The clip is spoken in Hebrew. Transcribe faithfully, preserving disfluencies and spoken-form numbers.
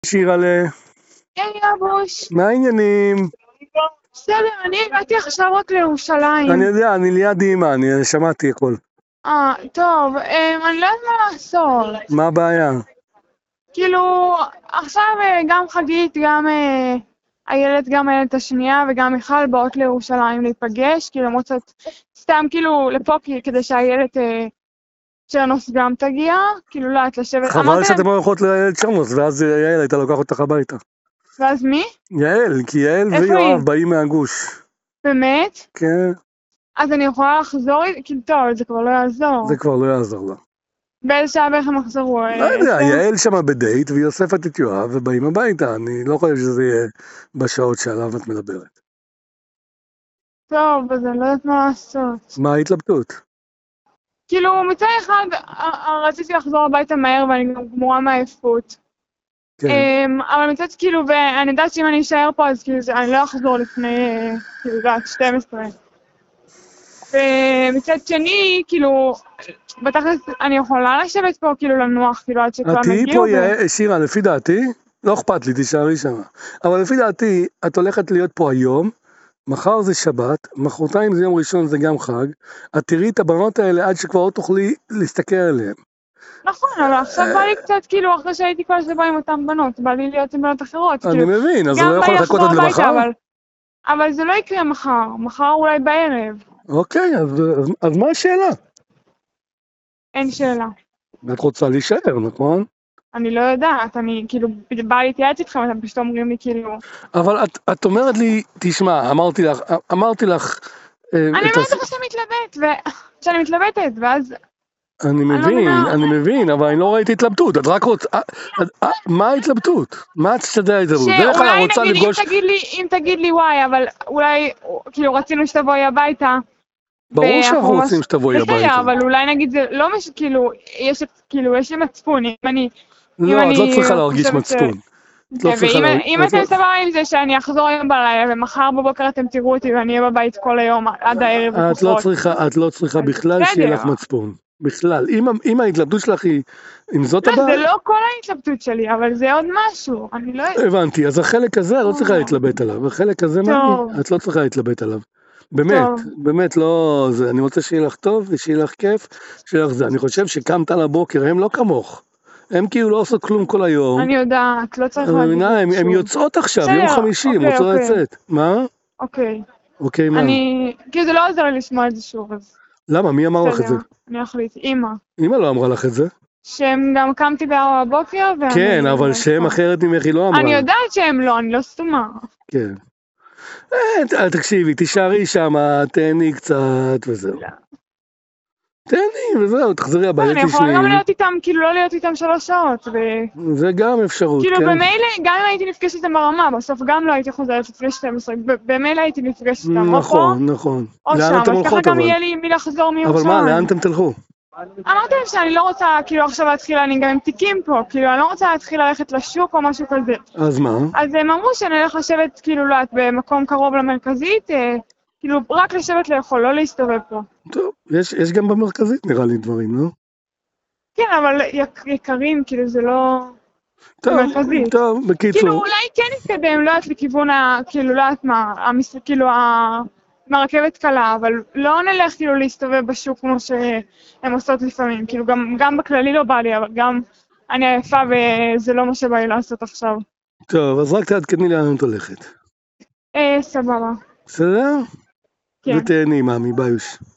שירלה, היי אבוש, מה העניינים? בסדר, אני הגעתי עכשיו רק לירושלים. אני יודע, אני ליד אימא, אני שמעתי הכל. אה, טוב, אמ, אני לא יודעת מה לעשות. מה הבעיה? כאילו, עכשיו אה, גם חגית, גם אה, הילד, גם הילד השנייה וגם מיכל באות לירושלים להיפגש, כאילו למרות זאת, סתם כאילו לפה כי- כדי שהילד אה, צ'רנוס גם תגיע, כאילו לא יודעת לשבת. חבל אמרתי שאתם להם, לא הולכות לילד צ'רנוס, ואז יעל הייתה לוקחת אותך הביתה. ואז מי? יעל, כי יעל איפה ויואב היא? באים מהגוש. באמת? כן, אז אני יכולה לחזור, כאילו טוב, זה כבר לא יעזור. זה כבר לא יעזור לה. באיזה שעה בערך הם יחזרו? לא אה, יודע, עשר? יעל שמה בדייט, והיא אוספת את יואב ובאים הביתה. אני לא חושב שזה יהיה בשעות שעליו את מדברת. טוב, אז אני לא יודעת מה לעשות. מה ההתלבטות? כאילו, מצד אחד, א- א- רציתי לחזור הביתה מהר ואני גם גמורה מעייפות. כן. אמ, אבל מצד כאילו, ואני יודעת שאם אני אשאר פה, אז כאילו, זה- אני לא אחזור לפני, אה, כאילו, יודעת, שתים עשרה. ומצד שני, כאילו, בתכלס אני יכולה לשבת פה, כאילו, לנוח, כאילו, עד את שכולם תהיי יגיעו. פה, ו- יעל- שירה, לפי דעתי, לא אכפת לי, תישארי שם. אבל לפי דעתי, את הולכת להיות פה היום, מחר זה שבת, מחרתיים זה יום ראשון, זה גם חג, את תראי את הבנות האלה עד שכבר לא תוכלי להסתכל עליהן. נכון, אבל עכשיו בא לי קצת, כאילו, אחרי שהייתי כל שבוע עם אותן בנות, בא לי להיות עם בנות אחרות. אני כאילו, מבין, אז גם הוא לא בא יכול לי לחכות לחזור עד הביתה, למחר? אבל... אבל זה לא יקרה מחר, מחר אולי בערב. אוקיי, אז, אז, אז מה השאלה? אין שאלה. את רוצה להישאר, נכון? אני לא יודעת, אני כאילו, באה להתייעץ איתכם, אתם פשוט אומרים לי כאילו... אבל את, את אומרת לי, תשמע, אמרתי לך, אמרתי לך... אה, אני את אומרת הס... לך שאני מתלבט, ו... שאני מתלבטת, ואז... אני אני לא מבין, מבינה... אני מבין, אבל אני לא ראיתי התלבטות, את רק רוצה... אה, אה, מה ההתלבטות? מה את שתדע ההתלבטות? בדרך כלל שאולי רוצה נגיד, לפגוש... אם תגיד לי, אם תגיד לי וואי, אבל אולי, כאילו, רצינו שתבואי הביתה. ברור שאנחנו ואנחנו רוצים מש- שתבואי בסדר, הביתה. אבל אולי נגיד זה לא מש... כאילו, יש, כאילו, יש לי מצפון, אם אני... אם לא, את לא אני צריכה להרגיש חושבת ש- מצפון. את לא צריכה ואם להרגיש... אם את לא- אתם סבבה עם זה שאני אחזור היום בלילה, ומחר בבוקר אתם תראו אותי ואני אהיה בבית כל היום עד הערב את לא לפחות. צריכה, את לא צריכה אז בכלל שיהיה לך בסדר. מצפון. בכלל. אם, אם ההתלבטות שלך היא, אם זאת לא, זה הבעיה, לא כל ההתלבטות שלי, אבל זה עוד משהו, אני לא יודעת. הבנתי. אז החלק הזה לא צריכה טוב. להתלבט עליו. החלק הזה, מה, טוב. את לא צריכה להתלבט עליו. באמת, טוב. באמת לא, זה, אני רוצה שיהיה לך טוב ושיהיה לך כיף, שיהיה לך זה. אני חושב שקמת לבוקר, הם לא כמוך. הם כאילו לא עושות כלום כל היום. אני יודעת, לא צריך אני להגיד מבינה, הם, את זה הם שוב. יוצאות עכשיו, בסדר, יום חמישי, הם אוקיי, רוצות אוקיי. לצאת. מה? אוקיי. אוקיי, מה? אני... כאילו זה לא עוזר לי לשמוע את זה שוב, אז למה? מי אמר לך את זה? בסדר, אני אחליט. אמא. אמא לא אמרה לך את זה. שהם גם קמתי בארבע בבוקר, ואני... כן, אבל שם אחרת ממך היא לא אמרה. אני יודעת שהם לא, אני לא סתומה. כן. אה, תקשיבי, תישארי שם, תהני קצת וזהו. לא. תהני וזהו, תחזרי הביתה אני יכולה גם תשני. להיות איתם, כאילו לא להיות איתם שלוש שעות, ו... זה גם אפשרות, כאילו כן. במילא, גם אם הייתי נפגשת איתם ברמה, בסוף גם לא הייתי חוזרת לפני שתים עשרה, במילא הייתי נפגשת איתם, או פה, נכון, נכון. או לאן שם, אתם אז ככה הולכות גם אבל? יהיה לי מי לחזור אבל מירושלים. מה, לאן אתם תלכו? אמרתי להם שאני לא רוצה, כאילו עכשיו להתחיל, אני גם עם תיקים פה, כאילו אני לא רוצה להתחיל ללכת לשוק או משהו כזה. אז מה? אז הם אמרו שאני הולך לשבת, כאילו לא, את במקום קרוב למרכזית, אה, כאילו רק לשבת לאכול, לא להסתובב פה. טוב, יש, יש גם במרכזית נראה לי דברים, לא? כן, אבל יק, יקרים, כאילו זה לא... טוב, במרכזית. טוב, בקיצור. כאילו אולי כן נתקדם, לא יודעת לכיוון ה... כאילו לא יודעת מה, המס... כאילו ה... מהרכבת קלה, אבל לא נלך כאילו להסתובב בשוק כמו שהן עושות לפעמים, כאילו גם, גם בכללי לא בא לי, אבל גם אני עייפה וזה לא מה שבא לי לעשות עכשיו. טוב, אז רק תעדכני לאן את הולכת. אה, סבבה. בסדר? כן. ותהני, מאמי, ביוש.